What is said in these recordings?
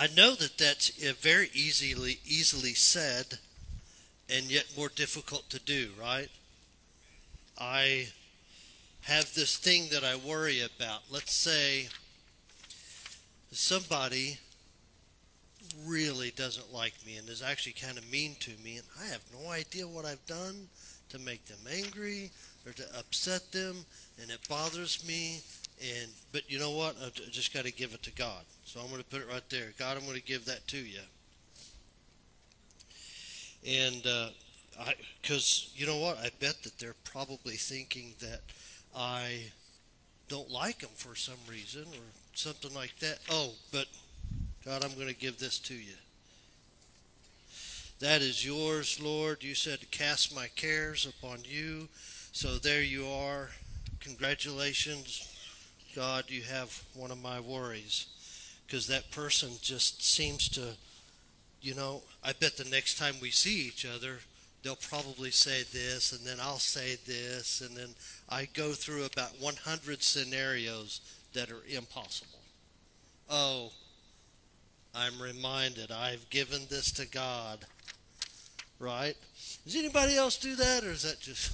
I know that that's very easily said and yet more difficult to do, right? I have this thing that I worry about. Let's say somebody really doesn't like me and is actually kind of mean to me, and I have no idea what I've done to make them angry or to upset them, and it bothers me. And but you know what? I just got to give it to God. So I'm going to put it right there. God, I'm going to give that to you. And because you know what? I bet that they're probably thinking that I don't like them for some reason or something like that. Oh, but God, I'm going to give this to you. That is yours, Lord. You said to cast my cares upon you. So there you are. Congratulations, God, you have one of my worries. Because that person just seems to, I bet the next time we see each other, they'll probably say this, and then I'll say this, and then I go through about 100 scenarios that are impossible. Oh, I'm reminded I've given this to God, right? Does anybody else do that, or is that just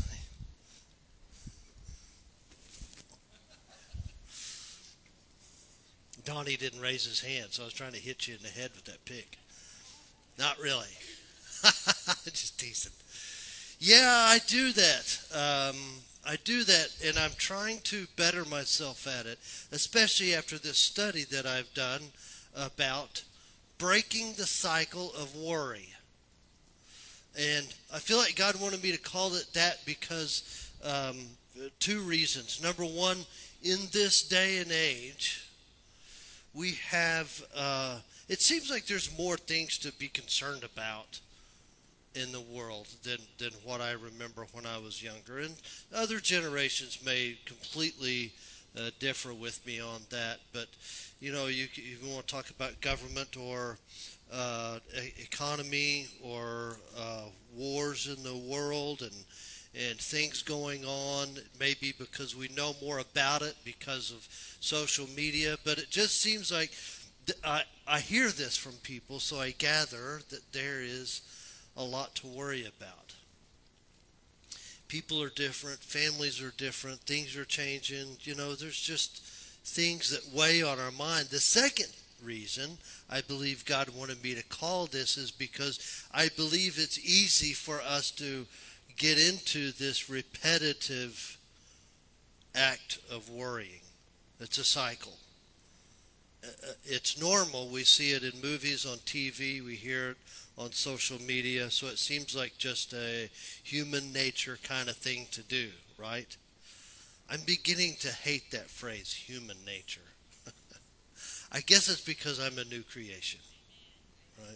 Donnie didn't raise his hand, so I was trying to hit you in the head with that pick. Not really. Just teasing. Yeah, I do that. I do that, and I'm trying to better myself at it, especially after this study that I've done about breaking the cycle of worry. And I feel like God wanted me to call it that because two reasons. Number one, in this day and age, we have, it seems like there's more things to be concerned about in the world than what I remember when I was younger. And other generations may completely differ with me on that. But, you want to talk about government or economy or wars in the world and things going on, maybe because we know more about it because of social media. But it just seems like I hear this from people, so I gather that there is a lot to worry about. People are different, families are different, things are changing. There's just things that weigh on our mind. The second reason I believe God wanted me to call this is because I believe it's easy for us to get into this repetitive act of worrying. It's a cycle. It's normal. We see it in movies, on TV, we hear it on social media, so it seems like just a human nature kind of thing to do, right? I'm beginning to hate that phrase, human nature. I guess it's because I'm a new creation, right?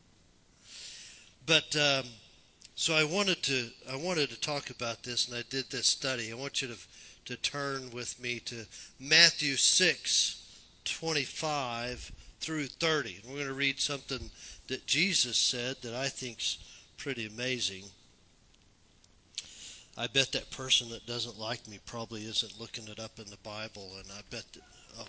But so I wanted to talk about this, and I did this study. I want you to turn with me to Matthew 6:25 through 30. We're going to read something that Jesus said that I think's pretty amazing. I bet that person that doesn't like me probably isn't looking it up in the Bible, and I bet that, oh,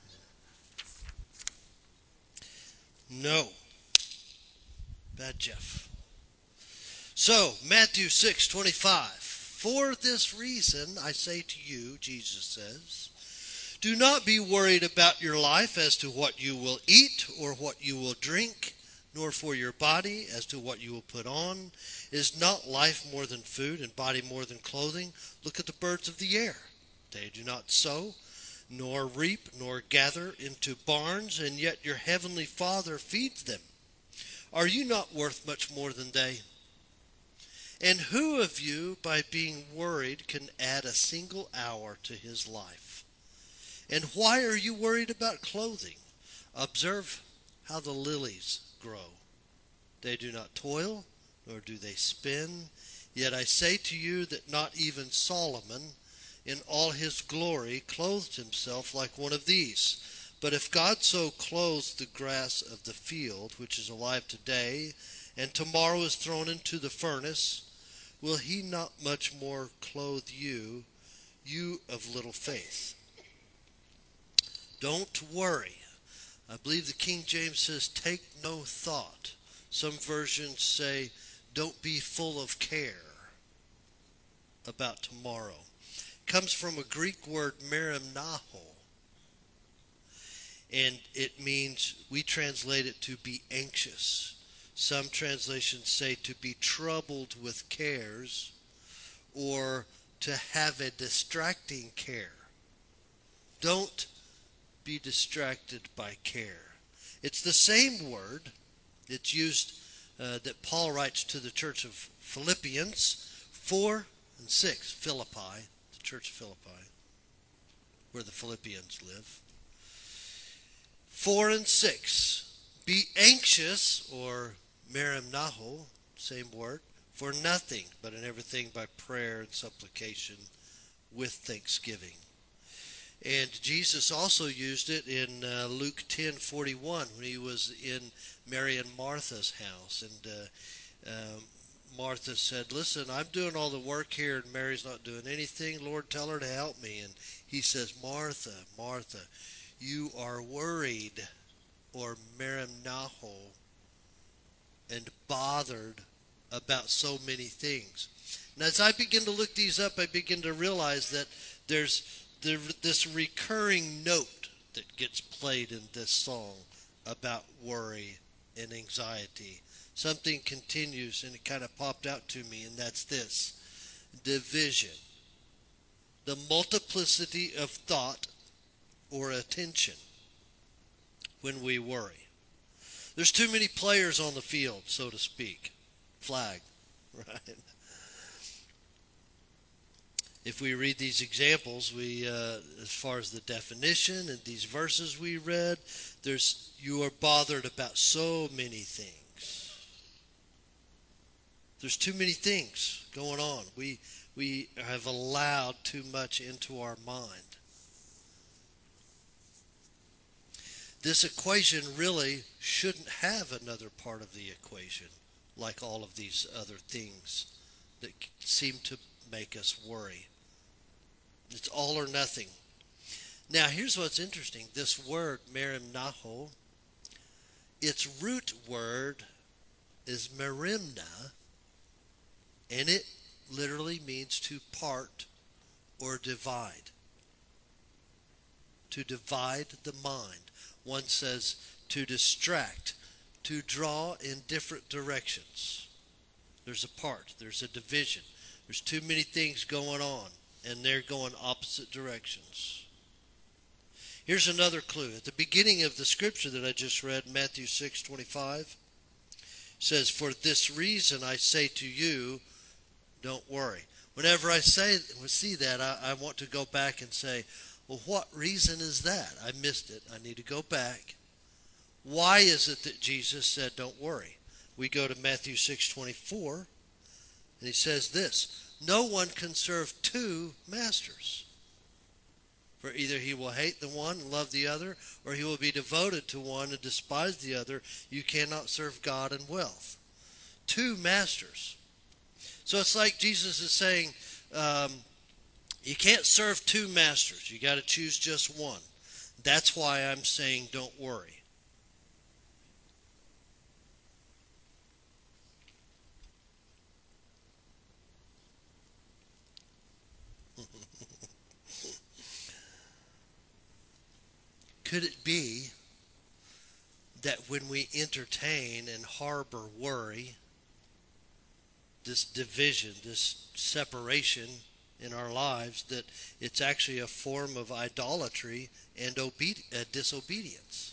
no, bad Jeff. So, Matthew 6:25. For this reason, I say to you, Jesus says, do not be worried about your life as to what you will eat or what you will drink, nor for your body as to what you will put on. Is not life more than food and body more than clothing? Look at the birds of the air. They do not sow, nor reap, nor gather into barns, and yet your heavenly Father feeds them. Are you not worth much more than they? And who of you, by being worried, can add a single hour to his life? And why are you worried about clothing? Observe how the lilies grow. They do not toil, nor do they spin. Yet I say to you that not even Solomon, in all his glory, clothed himself like one of these. But if God so clothes the grass of the field, which is alive today, and tomorrow is thrown into the furnace, will he not much more clothe you, you of little faith? Don't worry I believe the King James says, take no thought. Some versions say, don't be full of care about tomorrow. It comes from a Greek word, merimnaho, and it means, we translate it to be anxious. Some translations say to be troubled with cares, or to have a distracting care. Don't be distracted by care. It's the same word. It's used that Paul writes to the church of Philippians 4 and 6, Philippi, the church of Philippi, where the Philippians live. 4 and 6, be anxious, or merimnaho, same word, for nothing, but in everything by prayer and supplication with thanksgiving. And Jesus also used it in Luke 10:41 when he was in Mary and Martha's house. And Martha said, listen, I'm doing all the work here and Mary's not doing anything. Lord, tell her to help me. And he says, Martha, Martha, you are worried, or merimnaho, and bothered about so many things. And as I begin to look these up, I begin to realize that there's this recurring note that gets played in this song about worry and anxiety. Something continues, and it kind of popped out to me, and that's this: division. The multiplicity of thought or attention when we worry. There's too many players on the field, so to speak. Flag, right? If we read these examples, as far as the definition and these verses we read, you are bothered about so many things. There's too many things going on. We have allowed too much into our mind. This equation really shouldn't have another part of the equation, like all of these other things that seem to make us worry. It's all or nothing. Now, here's what's interesting. This word, merimnaho, its root word is merimna, and it literally means to part or divide. To divide the mind. One says to distract, to draw in different directions. There's a part, there's a division. There's too many things going on, and they're going opposite directions. Here's another clue. At the beginning of the scripture that I just read, Matthew 6:25, says, for this reason I say to you, don't worry. Whenever I see that, I want to go back and say, well, what reason is that? I missed it. I need to go back. Why is it that Jesus said, don't worry? We go to Matthew 6:24, and he says this: no one can serve two masters. For either he will hate the one and love the other, or he will be devoted to one and despise the other. You cannot serve God and wealth. Two masters. So it's like Jesus is saying, you can't serve two masters. You got to choose just one. That's why I'm saying don't worry. Could it be that when we entertain and harbor worry, this division, this separation in our lives, that it's actually a form of idolatry and disobedience?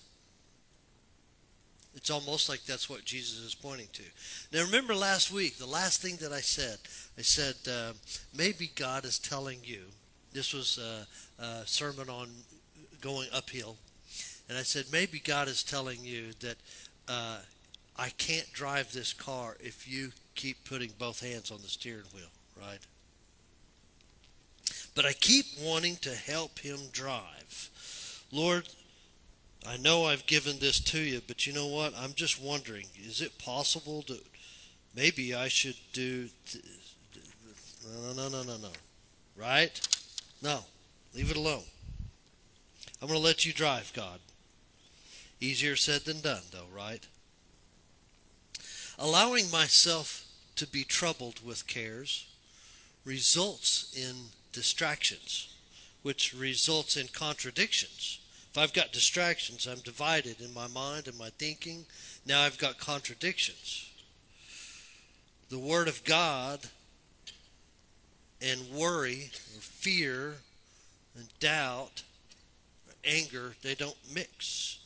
It's almost like that's what Jesus is pointing to. Now, remember last week, the last thing that I said, maybe God is telling you, this was a sermon on going uphill, and I said, maybe God is telling you that I can't drive this car if you keep putting both hands on the steering wheel, right? But I keep wanting to help him drive. Lord, I know I've given this to you, but you know what? I'm just wondering, is it possible to, maybe I should do, no. Right? No. Leave it alone. I'm going to let you drive, God. Easier said than done, though, right? Allowing myself to be troubled with cares results in distractions, which results in contradictions. If I've got distractions, I'm divided in my mind and my thinking. Now I've got contradictions. The Word of God and worry or fear and doubt or anger, they don't mix.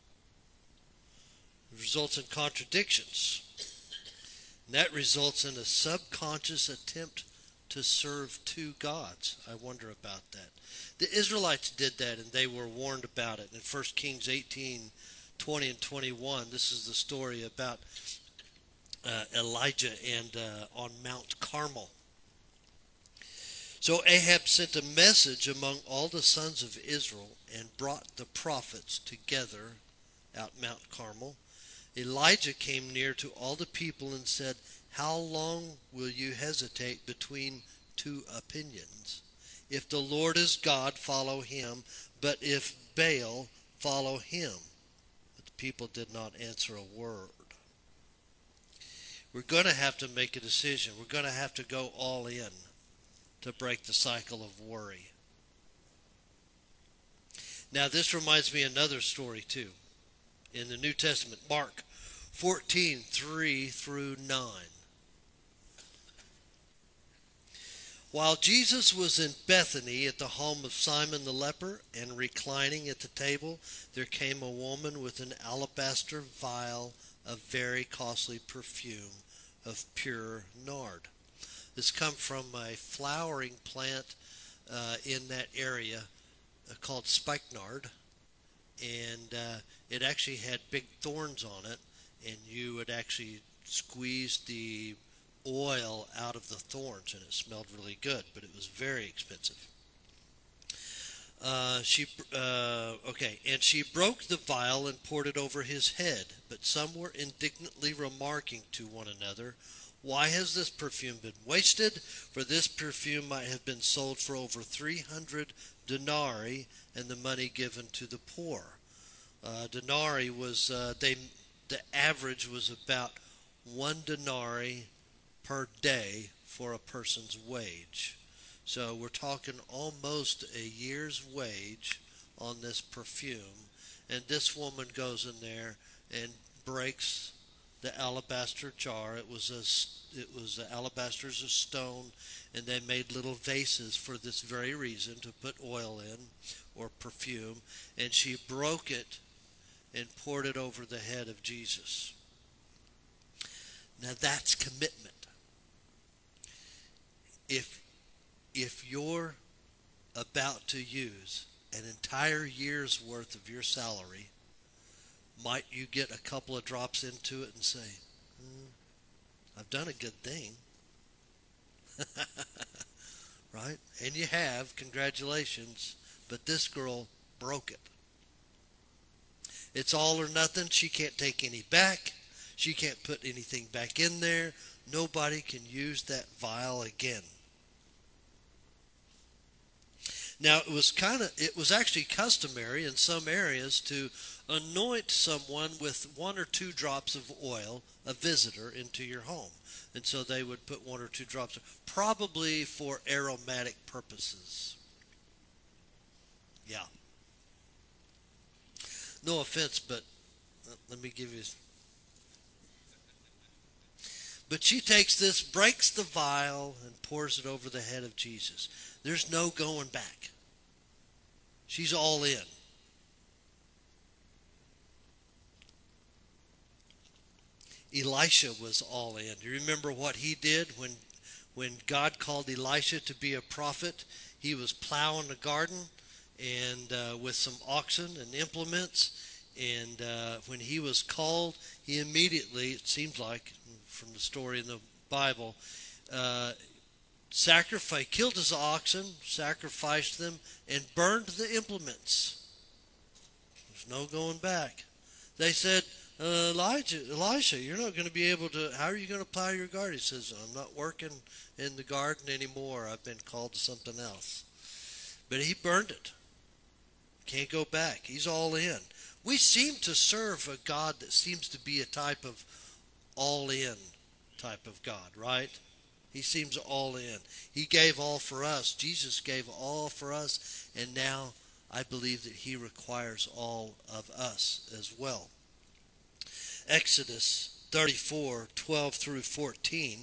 It results in contradictions. And that results in a subconscious attempt to serve two gods. I wonder about that. The Israelites did that, and they were warned about it. In 1 Kings 18:20 and 21, this is the story about Elijah and on Mount Carmel. So Ahab sent a message among all the sons of Israel and brought the prophets together at Mount Carmel. Elijah came near to all the people and said, "How long will you hesitate between two opinions? If the Lord is God, follow him, but if Baal, follow him." But the people did not answer a word. We're going to have to make a decision. We're going to have to go all in to break the cycle of worry. Now, this reminds me of another story, too. In the New Testament, Mark 14:3 through 9. While Jesus was in Bethany at the home of Simon the leper and reclining at the table, there came a woman with an alabaster vial of very costly perfume of pure nard. This comes from a flowering plant in that area called spikenard, and it actually had big thorns on it, and you would actually squeeze the oil out of the thorns, and it smelled really good, but it was very expensive. And she broke the vial and poured it over his head. But some were indignantly remarking to one another, "Why has this perfume been wasted? For this perfume might have been sold for over 300 denarii, and the money given to the poor." Denarii was the average was about 1 denarii per day for a person's wage. So we're talking almost a year's wage on this perfume. And this woman goes in there and breaks the alabaster jar. The alabaster is a stone, and they made little vases for this very reason, to put oil in or perfume. And she broke it and poured it over the head of Jesus. Now that's commitment. If you're about to use an entire year's worth of your salary, might you get a couple of drops into it and say, "I've done a good thing." Right? And you have, congratulations, but this girl broke it. It's all or nothing. She can't take any back. She can't put anything back in there. Nobody can use that vial again. Now it was actually customary in some areas to anoint someone with 1 or 2 drops of oil, a visitor, into your home. And so they would put 1 or 2 drops, probably for aromatic purposes. Yeah. No offense, but let me give you. But she takes this, breaks the vial, and pours it over the head of Jesus. There's no going back. She's all in. Elisha was all in. Do you remember what he did when God called Elisha to be a prophet? He was plowing the garden and with some oxen and implements. And when he was called, he immediately, it seems like from the story in the Bible, killed his oxen, sacrificed them, and burned the implements. There's no going back. They said, Elisha, you're not going to be able to, how are you going to plow your garden? He says, "I'm not working in the garden anymore. I've been called to something else." But he burned it. Can't go back. He's all in. We seem to serve a God that seems to be a type of all in type of God, right? He seems all in. He gave all for us. Jesus gave all for us, and now I believe that he requires all of us as well. Exodus 34:12 through 14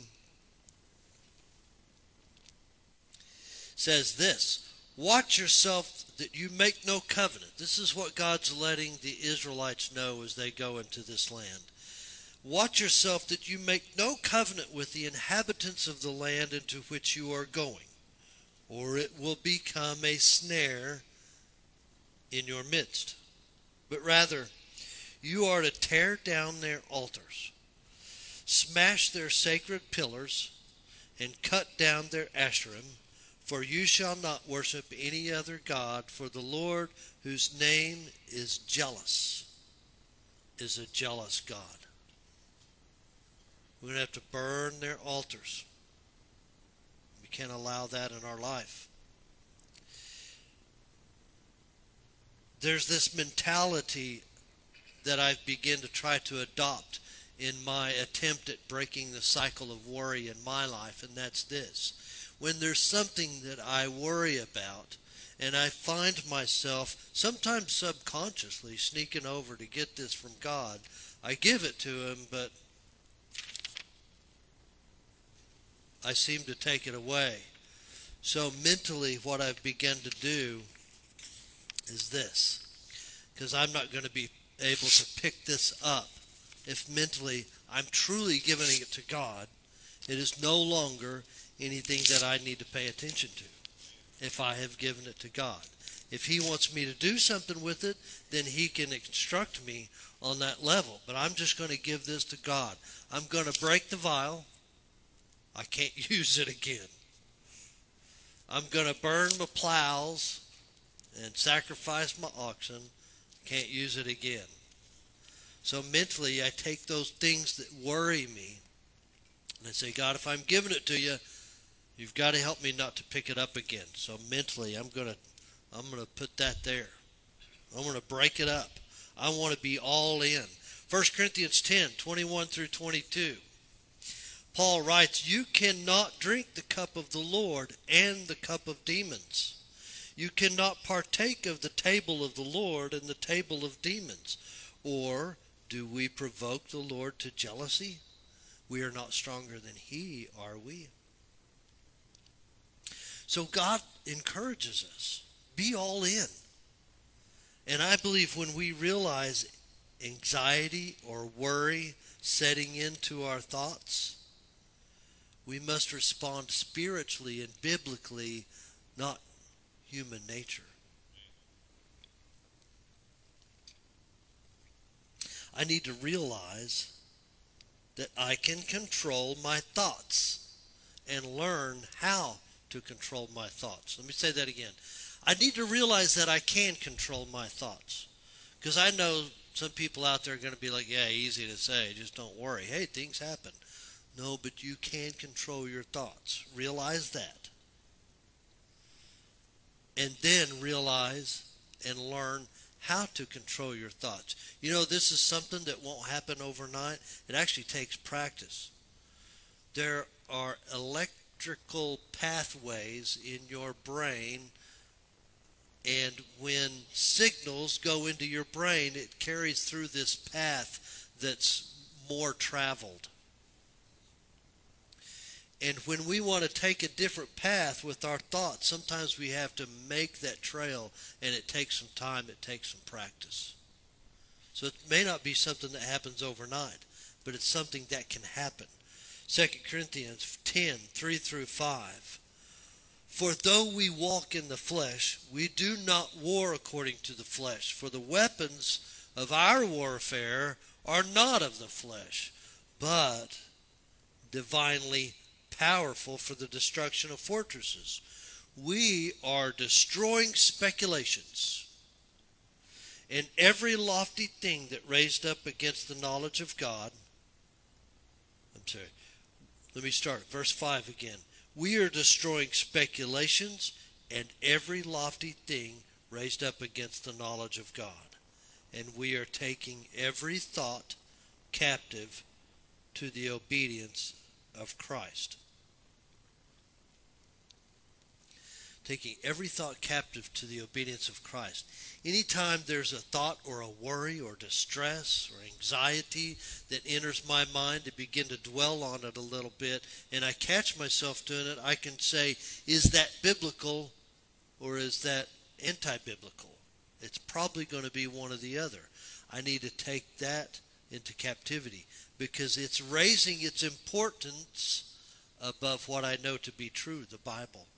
says this: Watch yourself that you make no covenant. This is what God's letting the Israelites know as they go into this land. Watch yourself that you make no covenant with the inhabitants of the land into which you are going, or it will become a snare in your midst. But rather, you are to tear down their altars, smash their sacred pillars, and cut down their Asherim, for you shall not worship any other God, for the Lord, whose name is jealous, is a jealous God. We're going to have to burn their altars. We can't allow that in our life. There's this mentality that I've begun to try to adopt in my attempt at breaking the cycle of worry in my life, and that's this. When there's something that I worry about, and I find myself sometimes subconsciously sneaking over to get this from God, I give it to him, but I seem to take it away. So mentally what I've begun to do is this, because I'm not going to be able to pick this up if mentally I'm truly giving it to God. It is no longer anything that I need to pay attention to if I have given it to God. If he wants me to do something with it, then he can instruct me on that level. But I'm just going to give this to God. I'm going to break the vial. I can't use it again. I'm going to burn my plows and sacrifice my oxen. Can't use it again. So mentally, I take those things that worry me and I say, God, if I'm giving it to you, you've got to help me not to pick it up again. So mentally, I'm gonna put that there. I'm gonna break it up. I want to be all in. 1 Corinthians 10:21 through 22. Paul writes, "You cannot drink the cup of the Lord and the cup of demons. You cannot partake of the table of the Lord and the table of demons. Or do we provoke the Lord to jealousy? We are not stronger than he, are we?" So God encourages us. Be all in. And I believe when we realize anxiety or worry setting into our thoughts, we must respond spiritually and biblically, not human nature. I need to realize that I can control my thoughts and learn how to control my thoughts. Let me say that again. I need to realize that I can control my thoughts. Because I know some people out there are going to be like, yeah, easy to say, just don't worry. Hey, things happen. No, but you can control your thoughts. Realize that. And then realize and learn how to control your thoughts. You know, this is something that won't happen overnight. It actually takes practice. There are electrical pathways in your brain, and when signals go into your brain, it carries through this path that's more traveled. And when we want to take a different path with our thoughts, sometimes we have to make that trail, and it takes some time, it takes some practice. So it may not be something that happens overnight, but it's something that can happen. 2 Corinthians 10:3 through 5. For though we walk in the flesh, we do not war according to the flesh. For the weapons of our warfare are not of the flesh, but divinely powerful for the destruction of fortresses. We are destroying speculations and every lofty thing that raised up against the knowledge of God. Let me start. Verse 5 again. We are destroying speculations and every lofty thing raised up against the knowledge of God. And we are taking every thought captive to the obedience of Christ. Taking every thought captive to the obedience of Christ. Anytime there's a thought or a worry or distress or anxiety that enters my mind, to begin to dwell on it a little bit, and I catch myself doing it, I can say, is that biblical or is that anti-biblical? It's probably going to be one or the other. I need to take that into captivity because it's raising its importance above what I know to be true, the Bible.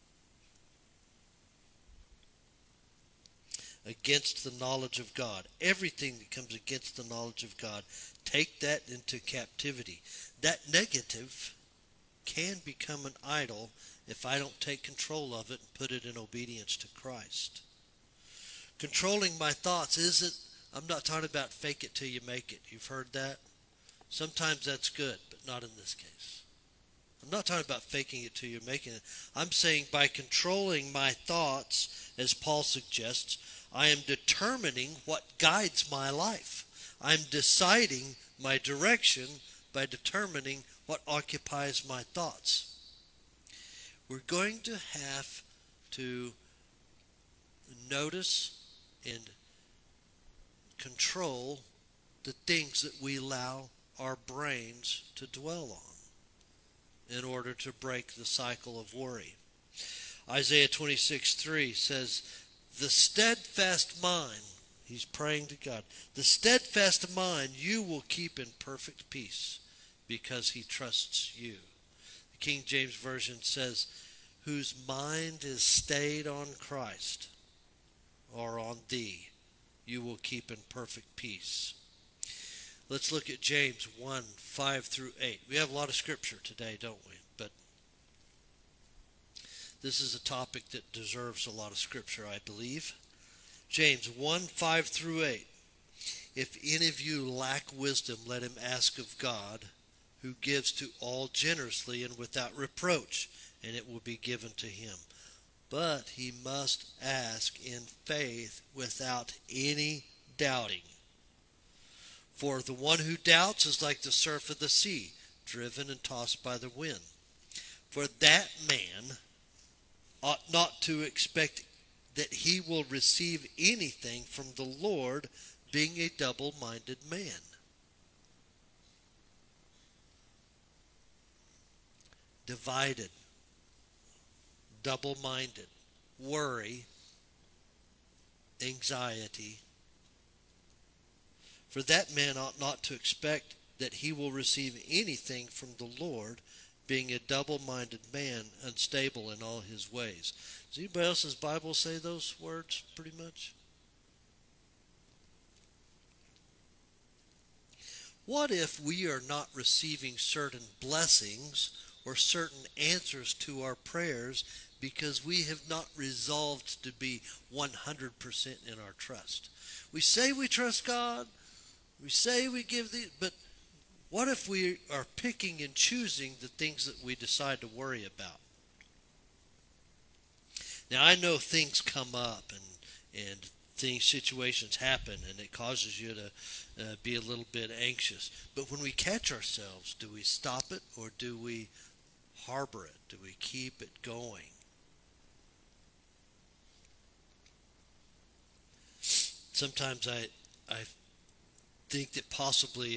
Against the knowledge of God. Everything that comes against the knowledge of God, take that into captivity. That negative can become an idol if I don't take control of it and put it in obedience to Christ. Controlling my thoughts isn't, I'm not talking about fake it till you make it. You've heard that? Sometimes that's good, but not in this case. I'm not talking about faking it till you're making it. I'm saying by controlling my thoughts, as Paul suggests, I am determining what guides my life. I'm deciding my direction by determining what occupies my thoughts. We're going to have to notice and control the things that we allow our brains to dwell on in order to break the cycle of worry. Isaiah 26:3 says, the steadfast mind, he's praying to God, the steadfast mind you will keep in perfect peace because he trusts you. The King James Version says, whose mind is stayed on Christ or on thee, you will keep in perfect peace. Let's look at James 1:5-8. We have a lot of scripture today, don't we? But this is a topic that deserves a lot of scripture, I believe. James 1:5-8. If any of you lack wisdom, let him ask of God, who gives to all generously and without reproach, and it will be given to him. But he must ask in faith without any doubting. For the one who doubts is like the surf of the sea, driven and tossed by the wind. For that man ought not to expect that he will receive anything from the Lord, being a double-minded man. Divided, double-minded, worry, anxiety. For that man ought not to expect that he will receive anything from the Lord, being a double-minded man, unstable in all his ways. Does anybody else's Bible say those words pretty much? What if we are not receiving certain blessings or certain answers to our prayers because we have not resolved to be 100% in our trust? We say we trust God, we say we give but what if we are picking and choosing the things that we decide to worry about? Now I know things come up and situations happen, and it causes you to be a little bit anxious. But when we catch ourselves, do we stop it or do we harbor it? Do we keep it going? Sometimes I think that possibly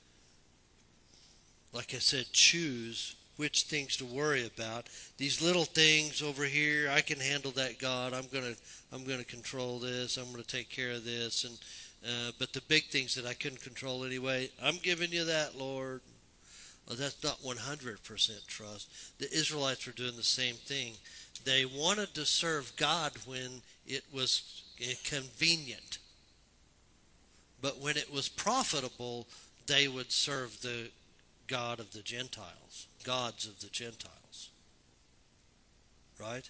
like I said, choose which things to worry about. These little things over here, I can handle that, God. I'm gonna control this. I'm gonna take care of this. And but the big things that I couldn't control anyway, I'm giving you that, Lord. Well, that's not 100% trust. The Israelites were doing the same thing. They wanted to serve God when it was convenient, but when it was profitable, they would serve the God of the Gentiles, gods of the Gentiles, right?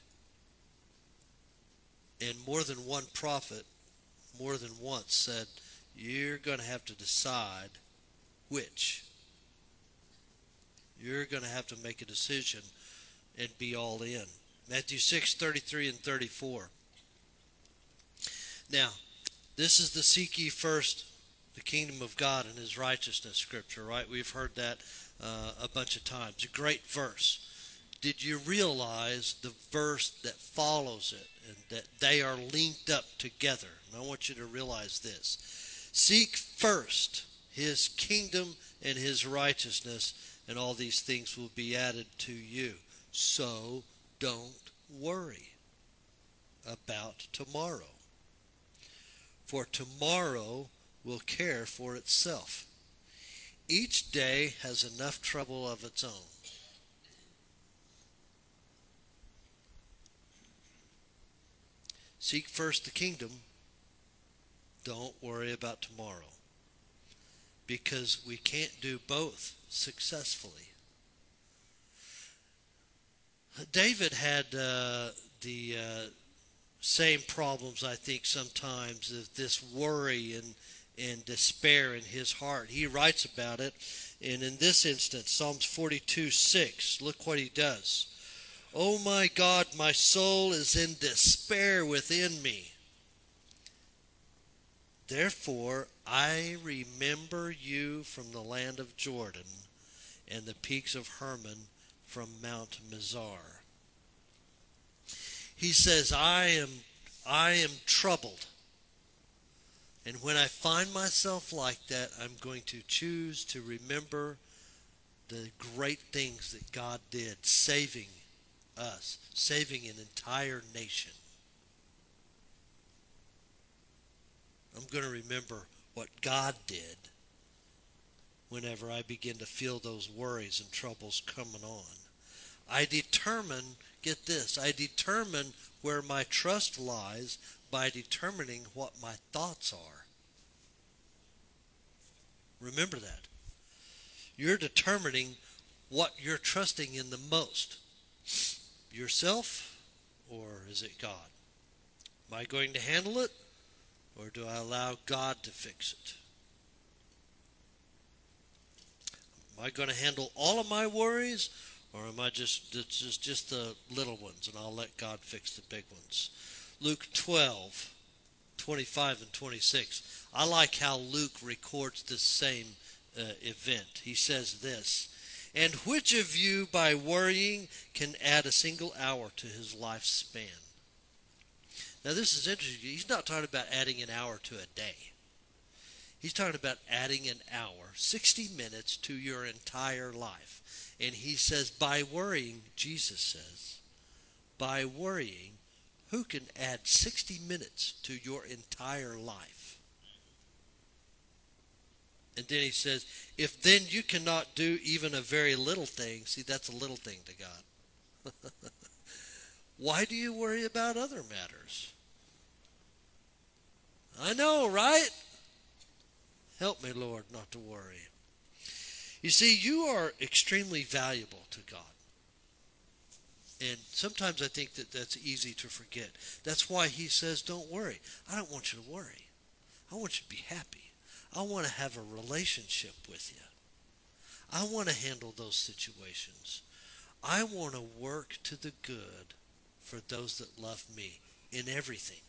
And more than one prophet, more than once said, you're going to have to decide which. You're going to have to make a decision and be all in. Matthew 6:33 and 34. Now, this is the seek ye first the kingdom of God and his righteousness scripture, right? We've heard that a bunch of times. A great verse. Did you realize the verse that follows it and that they are linked up together? And I want you to realize this. Seek first his kingdom and his righteousness, and all these things will be added to you. So don't worry about tomorrow, for tomorrow will care for itself. Each day has enough trouble of its own. Seek first the kingdom. Don't worry about tomorrow, because we can't do both successfully. David had the same problems, I think, sometimes of this worry and despair in his heart. He writes about it, and in this instance, Psalms 42:6. Look what he does. Oh my God, my soul is in despair within me. Therefore, I remember you from the land of Jordan and the peaks of Hermon from Mount Mizar. He says, I am troubled. And when I find myself like that, I'm going to choose to remember the great things that God did, saving us, saving an entire nation. I'm going to remember what God did whenever I begin to feel those worries and troubles coming on. I determine, get this, I determine where my trust lies by determining what my thoughts are. Remember that. You're determining what you're trusting in the most. Yourself, or is it God? Am I going to handle it, or do I allow God to fix it? Am I going to handle all of my worries, or am I just the little ones, and I'll let God fix the big ones? Luke 12:25 and 26. I like how Luke records this same event. He says this, and which of you by worrying can add a single hour to his lifespan? Now this is interesting. He's not talking about adding an hour to a day. He's talking about adding an hour, 60 minutes to your entire life. And he says, by worrying, Jesus says, by worrying, who can add 60 minutes to your entire life? And then he says, if then you cannot do even a very little thing, see, that's a little thing to God. Why do you worry about other matters? I know, right? Help me, Lord, not to worry. You see, you are extremely valuable to God. And sometimes I think that that's easy to forget. That's why he says, don't worry. I don't want you to worry. I want you to be happy. I want to have a relationship with you. I want to handle those situations. I want to work to the good for those that love me in everything.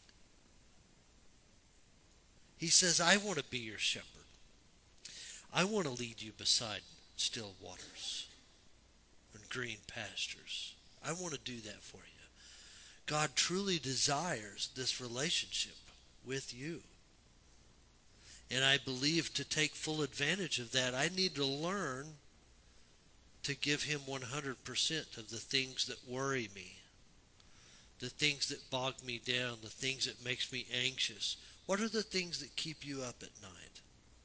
He says, I want to be your shepherd. I want to lead you beside still waters and green pastures. I want to do that for you. God truly desires this relationship with you. And I believe to take full advantage of that, I need to learn to give him 100% of the things that worry me, the things that bog me down, the things that makes me anxious. What are the things that keep you up at night?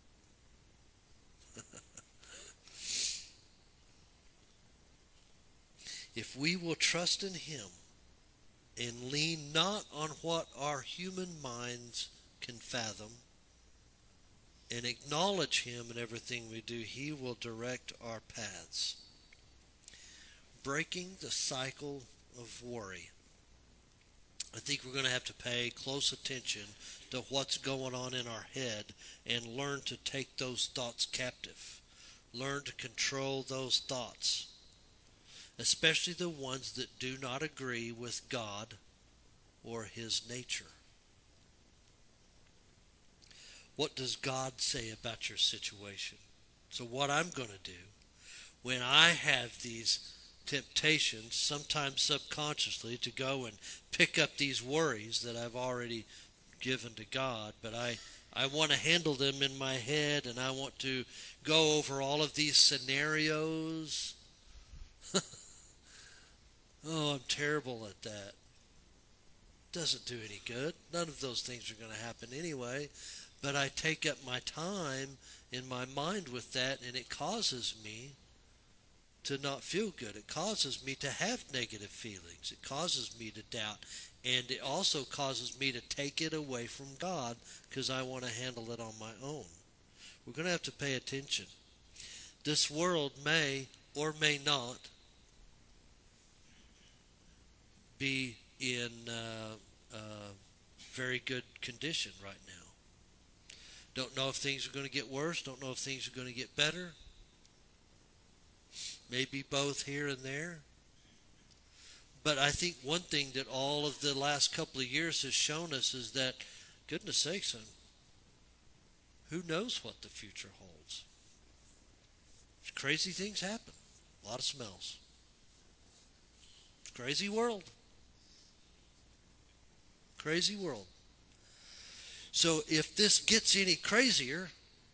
If we will trust in him and lean not on what our human minds can fathom, and acknowledge him in everything we do, he will direct our paths. Breaking the cycle of worry. I think we're going to have to pay close attention to what's going on in our head and learn to take those thoughts captive. Learn to control those thoughts, especially the ones that do not agree with God or his nature. What does God say about your situation? So, what I'm going to do when I have these temptations, sometimes subconsciously, to go and pick up these worries that I've already given to God, but I want to handle them in my head, and I want to go over all of these scenarios. Oh, I'm terrible at that. Doesn't do any good. None of those things are going to happen anyway. But I take up my time in my mind with that, and it causes me to not feel good. It causes me to have negative feelings. It causes me to doubt. And it also causes me to take it away from God because I want to handle it on my own. We're going to have to pay attention. This world may or may not be in very good condition right now. Don't know if things are going to get worse. Don't know if things are going to get better. Maybe both here and there. But I think one thing that all of the last couple of years has shown us is that, goodness sakes, who knows what the future holds? Crazy things happen. A lot of smells. Crazy world. Crazy world. So if this gets any crazier,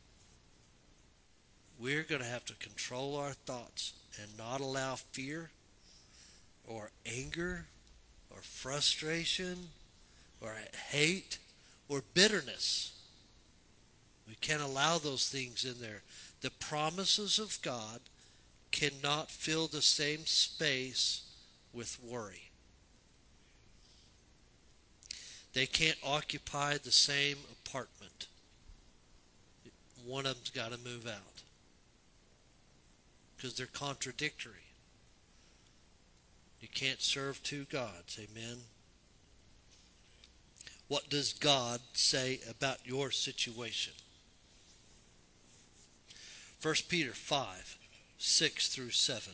we're going to have to control our thoughts and not allow fear or anger or frustration or hate or bitterness. We can't allow those things in there. The promises of God cannot fill the same space with worry. They can't occupy the same apartment. One of them's got to move out because they're contradictory. You can't serve two gods. Amen. What does God say about your situation? 1 Peter 5, 6 through 7.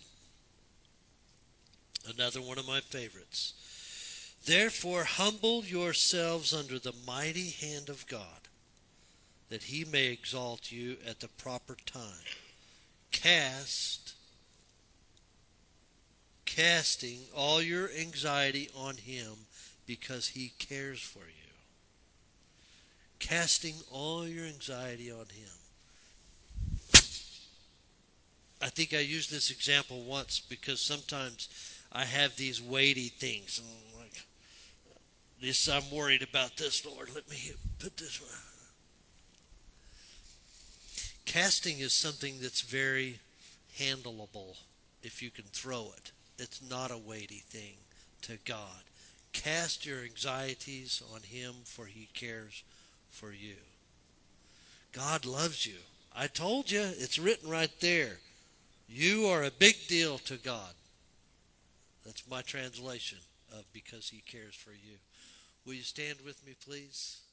Another one of my favorites. Therefore, humble yourselves under the mighty hand of God, that he may exalt you at the proper time. Casting all your anxiety on him because he cares for you. Casting all your anxiety on him. I think I used this example once because sometimes I have these weighty things. And I'm like, this, I'm worried about this, Lord. Let me put this one. Casting is something that's very handleable if you can throw it. It's not a weighty thing to God. Cast your anxieties on him, for he cares for you. God loves you. I told you, it's written right there. You are a big deal to God. That's my translation of because he cares for you. Will you stand with me, please?